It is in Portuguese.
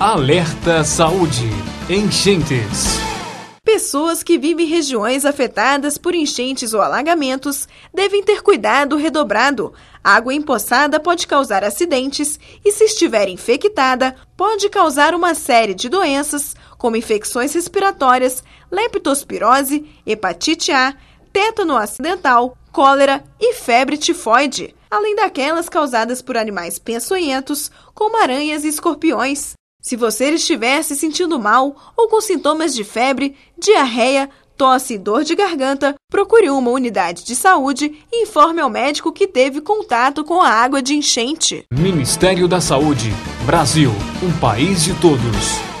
Alerta Saúde. Enchentes. Pessoas que vivem em regiões afetadas por enchentes ou alagamentos devem ter cuidado redobrado. Água empoçada pode causar acidentes e, se estiver infectada, pode causar uma série de doenças, como infecções respiratórias, leptospirose, hepatite A, tétano acidental, cólera e febre tifoide, além daquelas causadas por animais peçonhentos, como aranhas e escorpiões. Se você estiver se sentindo mal ou com sintomas de febre, diarreia, tosse e dor de garganta, procure uma unidade de saúde e informe ao médico que teve contato com a água de enchente. Ministério da Saúde. Brasil, um país de todos.